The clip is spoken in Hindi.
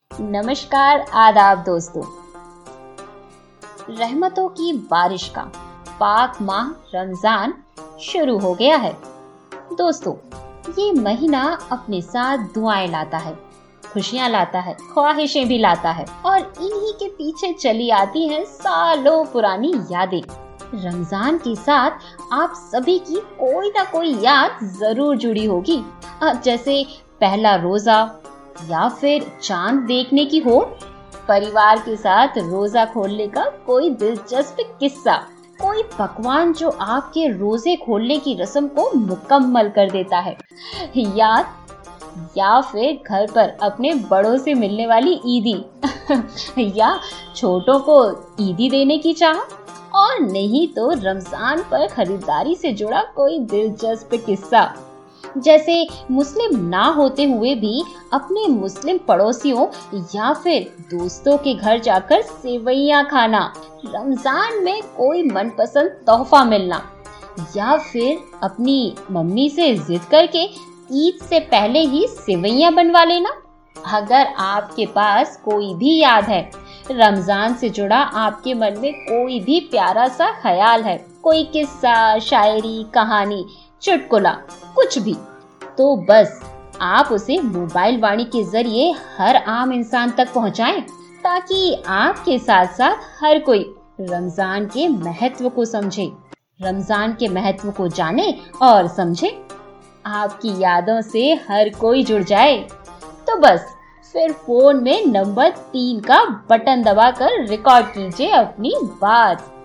नमस्कार, आदाब दोस्तों। रहमतों की बारिश का पाक माह रमजान शुरू हो गया है। दोस्तों, ये महीना अपने साथ दुआएं लाता है, खुशियां लाता है, ख्वाहिशें भी लाता है और इन्हीं के पीछे चली आती हैं सालों पुरानी यादें। रमजान के साथ आप सभी की कोई ना कोई याद जरूर जुड़ी होगी, जैसे पहला रोजा या फिर चांद देखने की हो, परिवार के साथ रोजा खोलने का कोई दिलचस्प किस्सा, कोई पकवान जो आपके रोजे खोलने की रस्म को मुकम्मल कर देता है, याद या फिर घर पर अपने बड़ों से मिलने वाली ईदी या छोटों को ईदी देने की चाह, और नहीं तो रमजान पर खरीदारी से जुड़ा कोई दिलचस्प किस्सा, जैसे मुस्लिम ना होते हुए भी अपने मुस्लिम पड़ोसियों या फिर दोस्तों के घर जाकर सेवइयां खाना, रमजान में कोई मनपसंद तोहफा मिलना, या फिर अपनी मम्मी से जिद करके ईद से पहले ही सेवइयां बनवा लेना। अगर आपके पास कोई भी याद है, रमजान से जुड़ा आपके मन में कोई भी प्यारा सा ख्याल है, कोई किस्सा, शायरी, कहानी, चुटकुला, कुछ भी, तो बस आप उसे मोबाइल वाणी के जरिए हर आम इंसान तक पहुंचाएं, ताकि आपके साथ साथ हर कोई रमजान के महत्व को समझे, रमजान के महत्व को जाने और समझे। आपकी यादों से हर कोई जुड़ जाए। तो बस फिर फोन में नंबर 3 का बटन दबाकर रिकॉर्ड कीजिए अपनी बात।